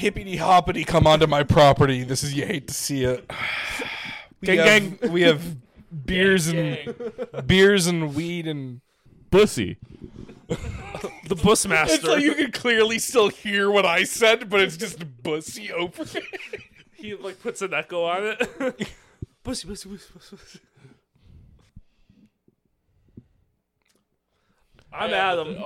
hippity hoppity come onto my property. This is, you hate to see it. Gang. We have beers Gang. and beers and weed and Bussy. The Bushmaster. it's like you can clearly still hear what I said, but it's just bussy over it. He like puts an echo on it. Bussy, bussy, bussy, bussy. I'm Adam.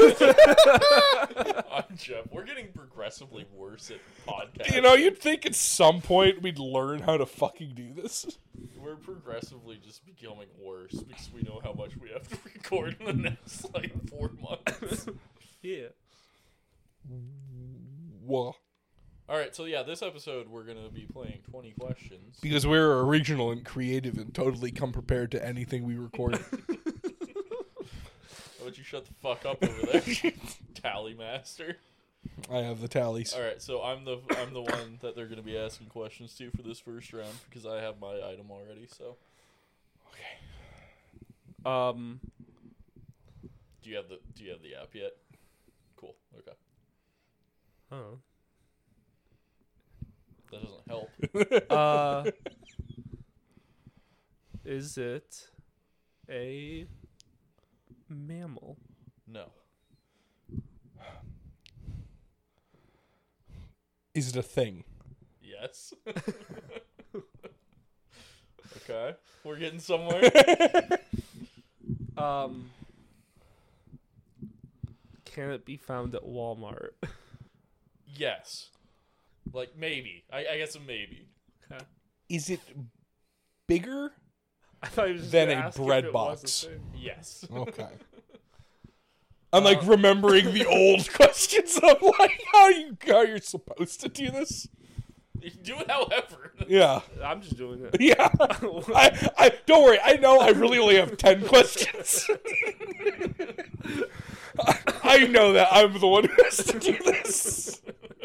I'm Jeff. We're getting progressively worse at podcasting. You know, you'd think at some point we'd learn how to fucking do this. We're progressively just becoming worse because we know how much we have to record in the next, 4 months. Yeah. Whoa. Alright, so yeah, this episode we're going to be playing 20 questions. Because we're original and creative and totally come prepared to anything we record. How about you shut the fuck up over there, Tally Master? I have the tallies. Alright, so I'm the one that they're going to be asking questions to for this first round because I have my item already, so. Okay. Do you have the app yet? Cool. Okay. Oh. That doesn't help. Is it a mammal? No. Is it a thing? Yes. Okay. We're getting somewhere. Can it be found at Walmart? Yes. Maybe. I guess a maybe. Okay. Is it bigger? I thought you were just Than gonna a ask if bread it was box. a thing. Yes. Okay. I'm remembering the old questions of how you're supposed to do this. You can do it however. Yeah. I'm just doing it. Yeah. I don't worry. I know I really only have 10 questions. I know that I'm the one who has to do this.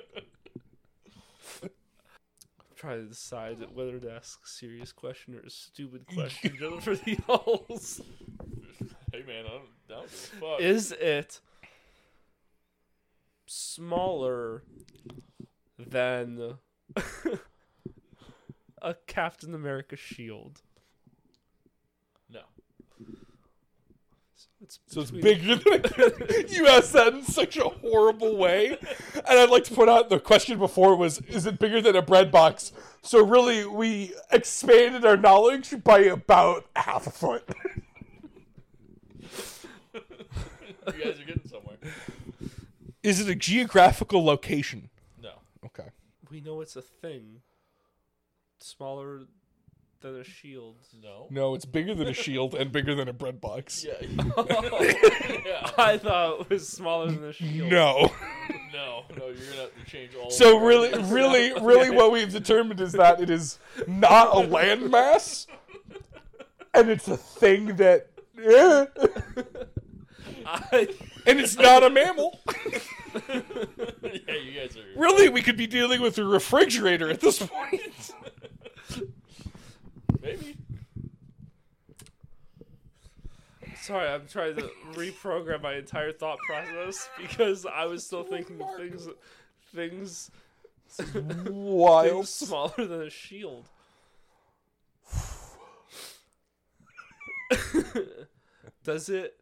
I'm trying to decide whether to ask a serious question or a stupid question just for the holes. Hey man, I don't give a fuck. Is it smaller than a Captain America shield? No. So it's between- bigger than you asked that in such a horrible way. And I'd like to point out the question before was, is it bigger than a bread box? So really, we expanded our knowledge by about half a foot. You guys are getting somewhere. Is it a geographical location? No. Okay. We know it's a thing. Smaller than a shield. No. No, it's bigger than a shield and bigger than a bread box. Yeah. Yeah. I thought it was smaller than a shield. No. No, you're gonna have to change all. So of really, what we've determined is that it is not a landmass, and it's a thing that, and it's not a mammal. Yeah, you guys are. Really, we could be dealing with a refrigerator at this point. Maybe. Sorry, I'm trying to reprogram my entire thought process because I was still thinking things Wild. smaller than a shield. Does it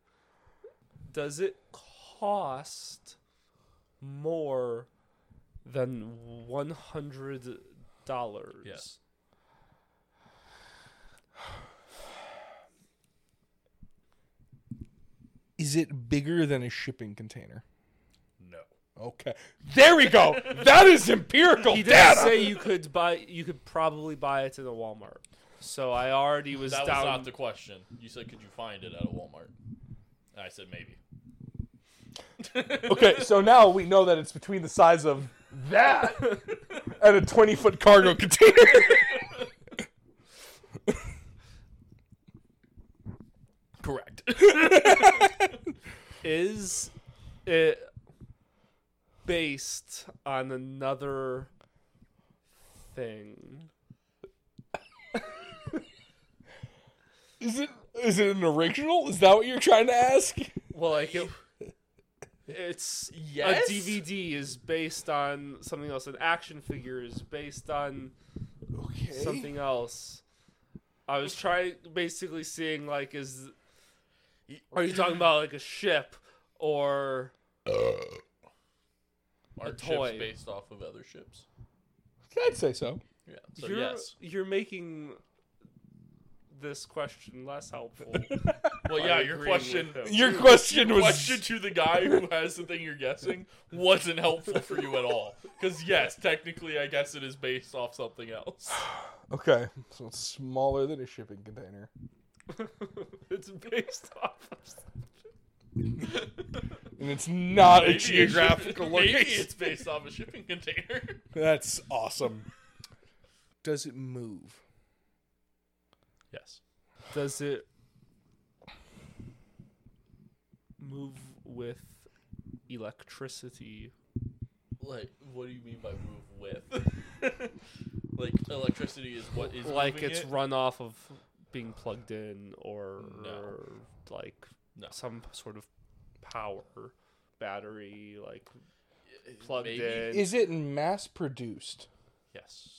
cost more than $100? Yes. Is it bigger than a shipping container? No. Okay. There we go. That is empirical He did data. say you could probably buy it in a Walmart. So I already was That down. was not the question. You said, could you find it at a Walmart? And I said, maybe. Okay, so now we know that it's between the size of that and a 20-foot cargo container. Correct. Is it based on another thing? Is it an original? Is that what you're trying to ask? Well, like It's Yes? a DVD is based on something else. An action figure is based on Okay. something else. I was basically seeing like, are you talking about like a ship or Are toy? ships based off of other ships? I'd say so. Yeah. So yes. You're making this question less helpful. Well, by yeah. Your agreeing question. with him. Your question was Question to the guy who has the thing you're guessing wasn't helpful for you at all. Because yes, technically, I guess it is based off something else. okay. So it's smaller than a shipping container. It's based off of And it's not a Maybe geographical maybe location. it's based off a shipping container. That's awesome. Does it move? Yes. Does it move with electricity? Like, what do you mean by move with? Like, electricity is what is Like moving it's it? run off of being plugged in or No. like No. some sort of power battery like plugged Maybe? in. Is it mass produced? Yes.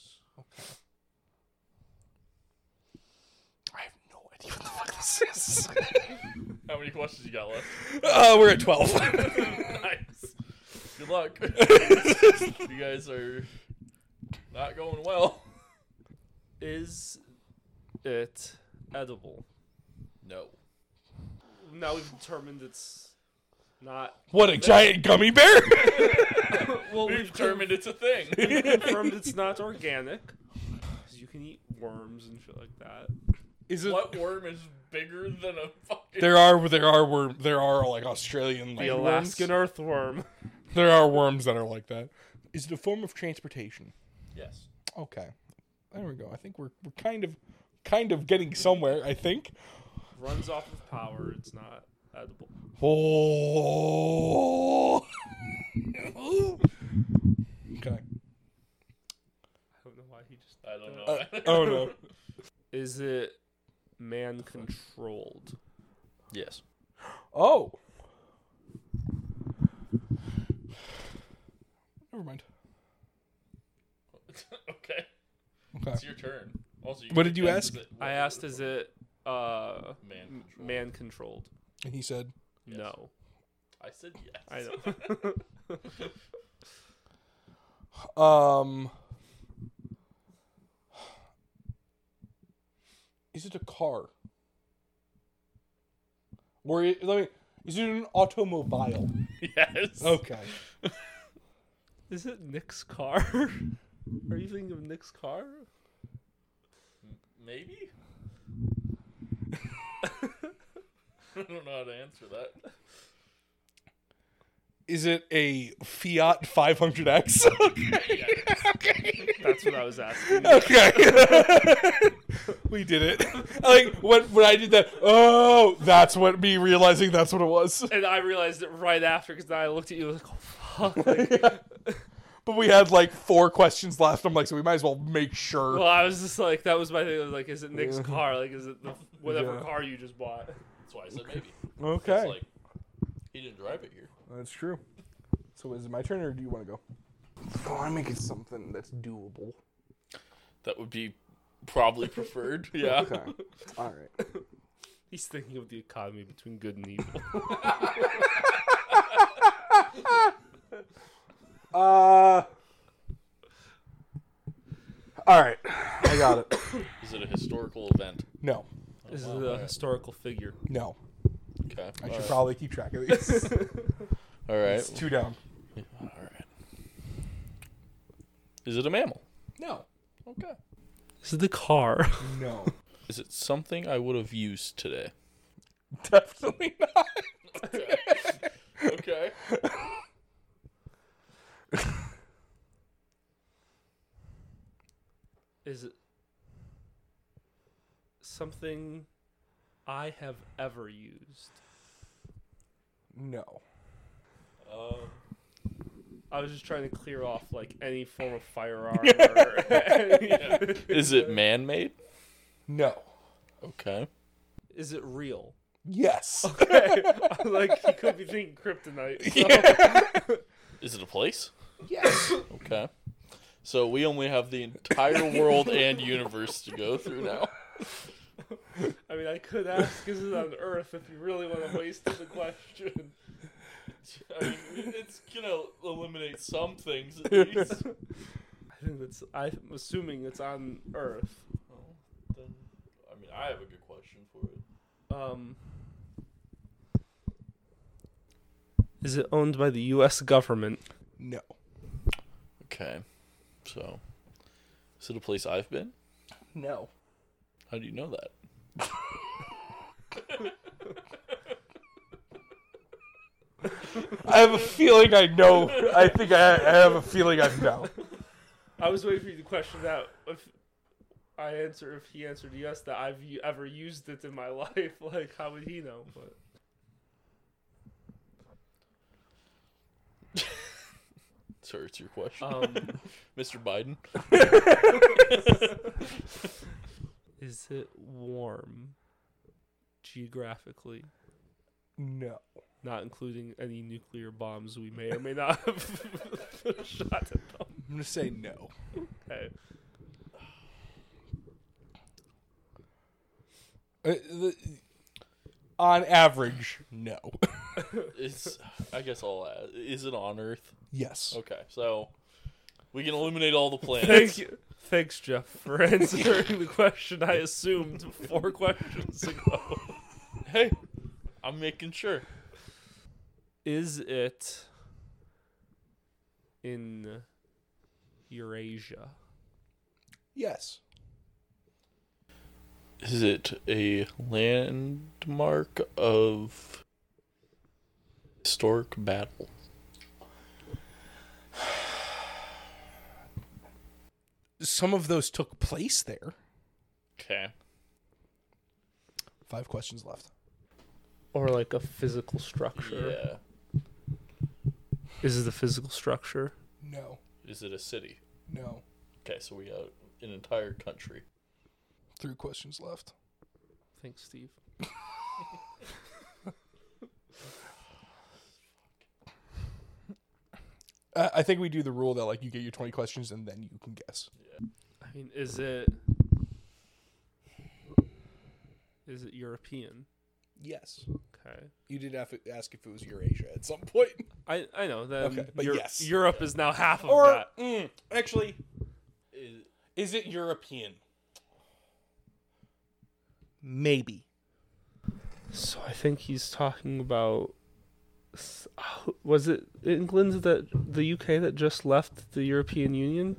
I have no idea what the fuck this is. How many questions you got left? We're at 12. Nice. Good luck. You guys are not going well. Is it edible? No. Now we've determined it's not. What, a giant gummy bear? Well, We've determined it's a thing. confirmed it's not organic. 'Cause you can eat worms and shit like that. Is it? What worm is bigger than a fucking... There are like Australian The land Alaskan worms. earthworm. There are worms that are like that. Is it a form of transportation? Yes. Okay, there we go. I think we're kind of getting somewhere. I think. Runs off of power. It's not edible. Oh. Okay. I don't know why he just. I don't know. Oh no. Is it man controlled? Yes. Oh. Never mind. Okay. Okay. It's your turn. Also, What did you guess, ask? is it- I asked, is it Man control. man controlled? And he said, Yes. No. I said yes. I know. Is it a car? Or is it an automobile? Yes. Okay. Is it Nick's car? Are you thinking of Nick's car? Maybe? I don't know how to answer that. Is it a Fiat 500X? Okay. That's what I was asking. Okay. We did it. Like when I did that, oh, that's what me realizing that's what it was. And I realized it right after because I looked at you like, oh fuck. Like, But we had like 4 questions left. I'm like, so we might as well make sure. well, I was just like, that was my thing. I was like, is it Nick's car? Like, is it the whatever Yeah. car you just bought? That's why I said maybe. Okay. It's like, he didn't drive it here. That's true. So is it my turn or do you want to go? I want to make it something that's doable. That would be probably preferred. Yeah. Okay. All right. He's thinking of the economy between good and evil. All right. I got it. Is it a historical event? No. This is wow, a alright. historical figure. No. Okay. I should probably keep track of these. All right. It's 2 down. All right. Is it a mammal? No. Okay. This is the car. No. Is it something I would have used today? Definitely not. Okay. Okay. Is it something I have ever used? No. I was just trying to clear off like any form of firearm. Or Is it man-made? No. Okay. Is it real? Yes. Okay. Like, he could be thinking kryptonite. So. Is it a place? Yes. Okay. So we only have the entire world and universe to go through now. I mean, I could ask, is it on Earth, if you really want to waste the question. I mean, it's gonna eliminate some things at least. I'm assuming it's on Earth. Then, I mean, I have a good question for it. Is it owned by the U.S. government? No. Okay. So, is it a place I've been? No. How do you know that? I have a feeling I know. I think I have a feeling I know. I was waiting for you to question that. If he answered yes, that I've ever used it in my life. Like, how would he know? But Sir, it's your question. Mr. Biden? is it warm geographically? No. Not including any nuclear bombs we may or may not have shot at them. I'm going to say no. Okay. On average, no. I guess I'll ask. Is it on Earth? Yes. Okay, so we can eliminate all the planets. Thank you. Thanks, Jeff, for answering the question I assumed 4 questions ago. Hey, I'm making sure. Is it in Eurasia? Yes. Is it a landmark of historic battle? Some of those took place there. Okay. 5 questions left. Or like a physical structure? Yeah. Is it a physical structure? No. Is it a city? No. Okay, so we got an entire country. 3 questions left. Thanks, Steve. I think we do the rule that like you get your 20 questions and then you can guess. I mean, is it European? Yes. Okay. You did have to ask if it was Eurasia at some point. I know that. Okay, but yes. Europe is now half of Or that. actually, is it European? Maybe. So I think he's talking about. Was it England that the UK that just left the European Union?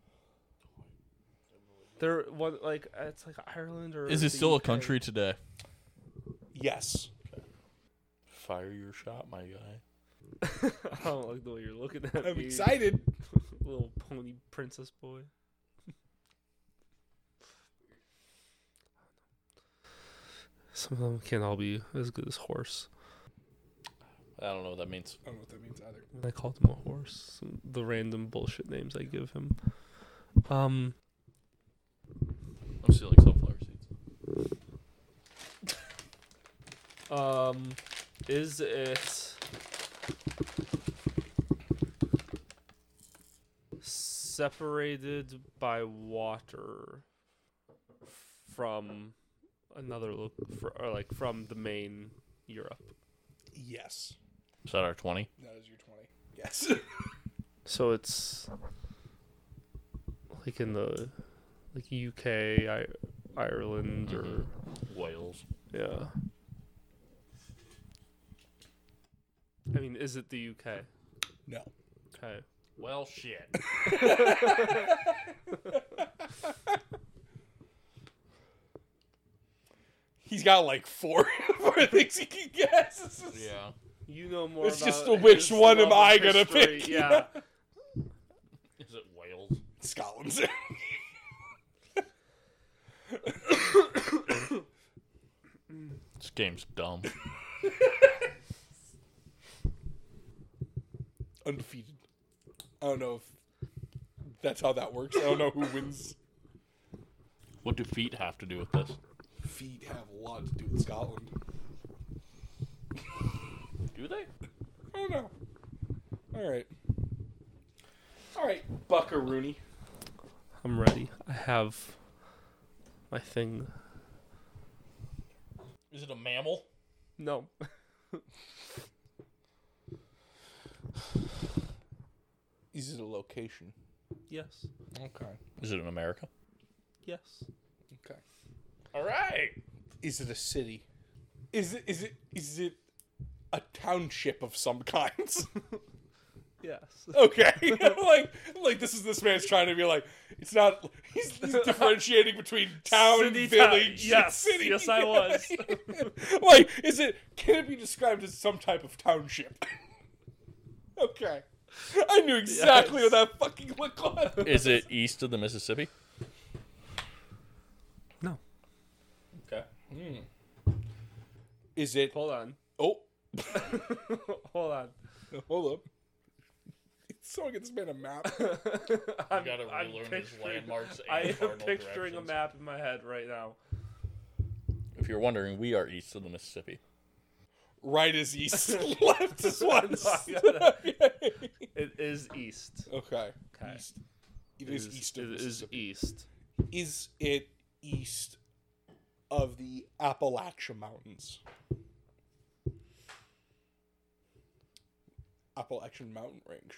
There, what like it's like Ireland or Is it the still a UK? country today? Yes. Fire your shot, my guy. I don't like the way you're looking at I'm me, excited. little pony princess boy. Some of them can't all be as good as horse. I don't know what that means. I don't know what that means either. I called him a horse. The random bullshit names I give him. I'm stealing sunflower seeds. Is it separated by water from another or like from the main Europe? Yes. Is that our 20? That is your 20. Yes. So it's like in the like UK, Ireland, or Wales. yeah. I mean, is it the UK? No. Okay. Well, shit. He's got like four things he can guess. Yeah. You know more. It's about just which his one am love I of gonna history. pick? Yeah. Is it Wales? Scotland. This game's dumb. Undefeated. I don't know if that's how that works. I don't know who wins. What do feet have to do with this? Feet have a lot to do with Scotland. right. All right, Buckaroony. I'm ready. I have my thing. Is it a mammal? No. Is it a location? Yes. Okay. Is it in America? Yes. Okay. All right. Is it a city? Is it a township of some kind? Yes. Okay. like this man's trying to be like, it's not, he's differentiating between town, City, village, and yes. city. Yes, I was. Like, can it be described as some type of township? Okay. I knew exactly Yes. what that fucking looked like. Is it east of the Mississippi? No. Okay. Is it, Hold on. oh, Hold on. hold up. Someone get this man a map. I'm, gotta I'm relearn his picturing- landmarks and I am cardinal picturing directions. a map in my head right now. If you're wondering, we are east of the Mississippi. Right is east, left is west. It is east. Okay. Okay. East. It is east of It is Mississippi. east. Is it east of the Appalachian Mountains? Appalachian Mountain Range.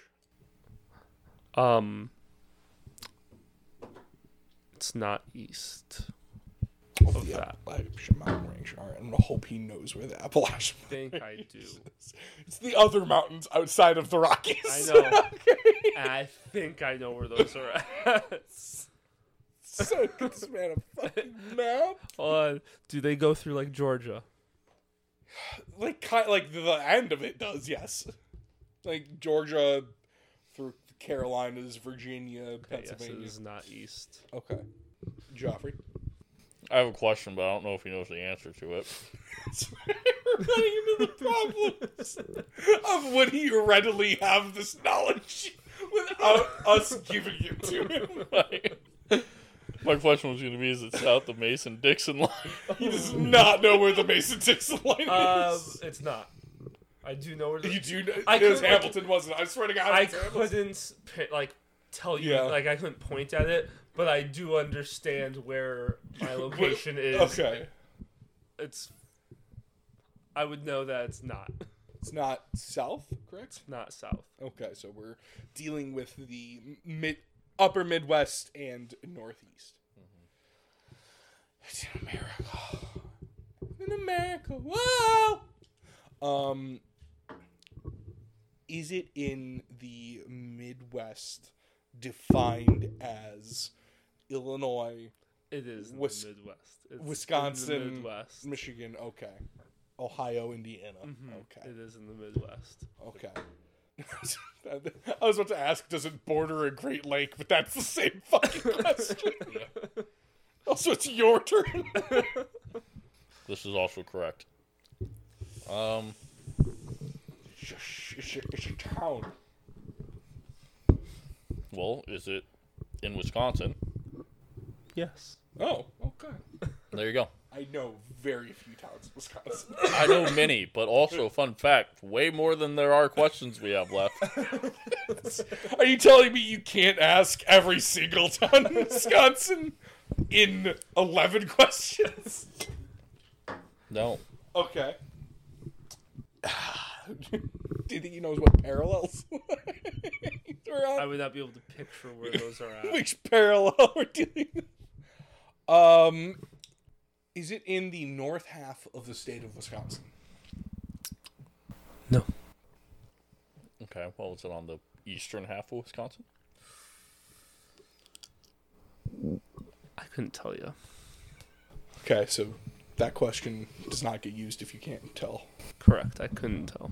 It's not east. Of Of the that. Appalachian Mountain Range. All right, I'm gonna hope he knows where the Appalachian. I think I do. It's the other mountains outside of the Rockies. I know. And I think I know where those are at. So get this man a fucking map. Hold on. Do they go through like Georgia? Like the end of it does, yes. Like Georgia through the Carolinas, Virginia, Okay, yes, it Pennsylvania. is not east. Okay. Joffrey. I have a question, but I don't know if he knows the answer to it. We're running into the problems of would he readily have this knowledge without us giving it to him. My question was going to be, is it south of Mason-Dixon line? He does not know where the Mason-Dixon line is. It's not. I do know where You do know, I it was couldn't- Hamilton, wasn't it? I swear to God. I it was Hamilton. couldn't tell you, Yeah. like I couldn't point at it, but I do understand where my location is. Okay. It's. I would know that it's not. It's not south, correct? Not south. Okay, so we're dealing with the upper Midwest and Northeast. It's in America. In America. Whoa! Is it in the Midwest defined as Illinois, It is in Wis- the Midwest. It's Wisconsin, in the Midwest. Michigan? Okay. Ohio, Indiana. Okay. It is in the Midwest. Okay. I was about to ask, does it border a Great Lake? But that's the same fucking question. Also, it's your turn. This is also correct. It's a town. Well, is it in Wisconsin? Yes. Oh, okay. There you go. I know very few towns in Wisconsin. I know many, but also, fun fact, way more than there are questions we have left. Are you telling me you can't ask every single town in Wisconsin in 11 questions? No. Okay. Do you think he knows what parallels we're on? I would not be able to picture where those are at. Which parallel we're dealing with? Is it in the north half of the state of Wisconsin? No. Okay, well, is it on the eastern half of Wisconsin? I couldn't tell you. Okay, so that question does not get used if you can't tell. Correct. I couldn't tell.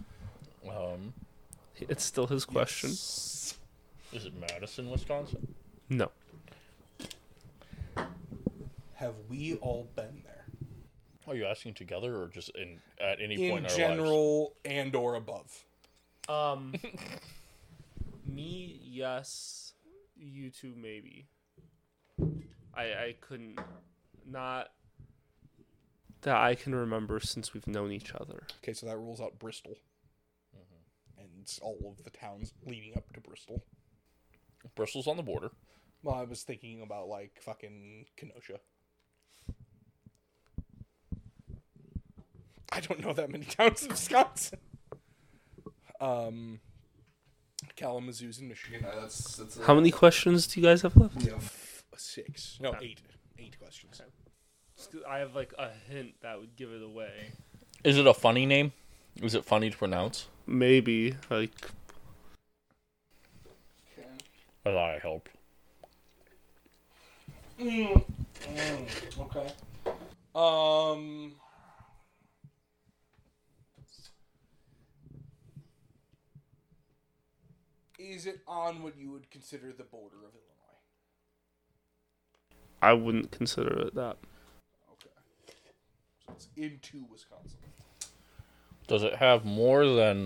It's still his question. Is it Madison, Wisconsin? No. Have we all been there? Are you asking together or just at any In point in our lives? general and or above. Me, yes. You two, maybe. I couldn't. Not that I can remember since we've known each other. Okay, so that rules out Bristol. And includes all of the towns leading up to Bristol. Bristol's on the border. Well, I was thinking about, like, fucking Kenosha. I don't know that many towns in Wisconsin. Kalamazoo's in Michigan. That's How many questions do you guys have left? We have 6. No, 8. 8 questions. I have like a hint that would give it away. Is it a funny name? Is it funny to pronounce? Maybe like. I thought I helped. Okay. Is it on what you would consider the border of Illinois? I wouldn't consider it that. Okay. So it's into Wisconsin. Does it have more than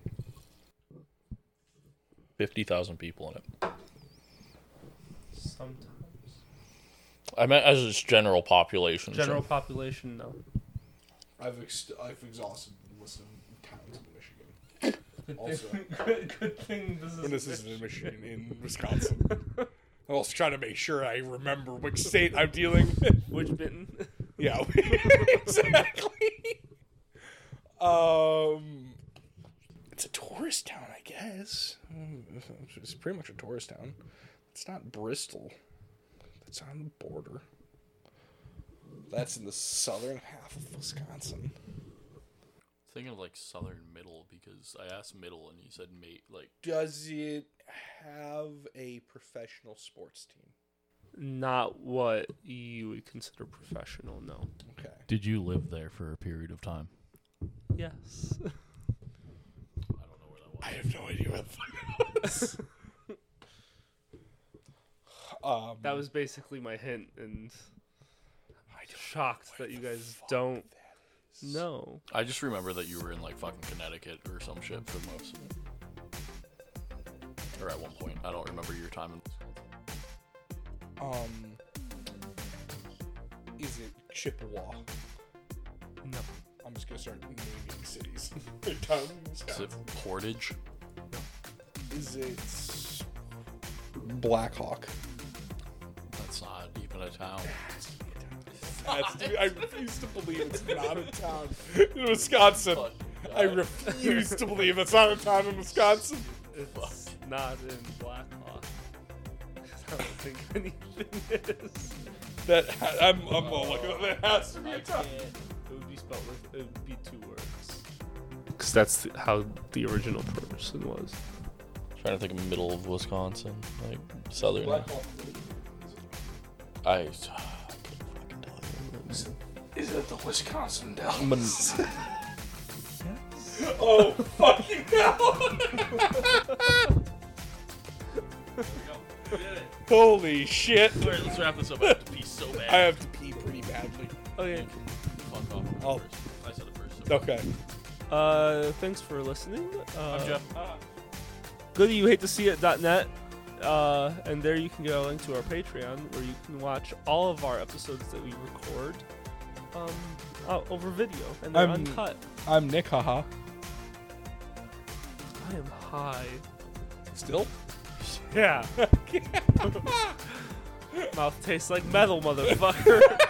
50,000 people in it? Sometimes. I meant as its general population. General population, no. I've exhausted the list of towns in Michigan. Also, Good thing this is. and this isn't in Michigan, in Wisconsin. I'm also trying to make sure I remember which state I'm dealing with. Which bitten? Yeah, exactly. It's a tourist town, I guess. It's pretty much a tourist town. It's not Bristol. It's on the border. That's in the southern half of Wisconsin. Thinking of like southern middle because I asked middle and you said mate. Like, Does it have a professional sports team? Not what you would consider professional, no. Okay. Did you live there for a period of time? Yes. I don't know where that was. I have no idea what the fuck that was. That was basically my hint, and I'm shocked that you guys don't know. I just remember that you were in like fucking Connecticut or some shit for most of it. Or at one point. I don't remember your time in Wisconsin. Is it Chippewa? No. I'm just gonna start naming cities. Towns in Is Wisconsin. it Portage? Is it Blackhawk? That's not even a town. I refuse to believe it's not a town in Wisconsin. I refuse to believe it's not a town in Wisconsin. It's not in Blackhawk. I don't think anything is. I'm all like, that has to be a town. It would be spelled with, it would be 2 words. Because that's how the original person was. Trying to think of middle of Wisconsin, like southern. Blackhawk. I couldn't fucking tell you. Is it the Wisconsin I'm Dells? Oh, fucking hell! Holy shit. Alright, let's wrap this up. I have to pee so bad. I have to pee pretty badly. Okay. Fuck off. Oh. I said it first. So. Okay. Thanks for listening. I'm Jeff. GoodYouHateToSeeIt.net. And there you can get a link to our Patreon where you can watch all of our episodes that we record over video, and they're uncut. I'm Nick, haha. I am high. Still? Yeah. Mouth tastes like metal, motherfucker.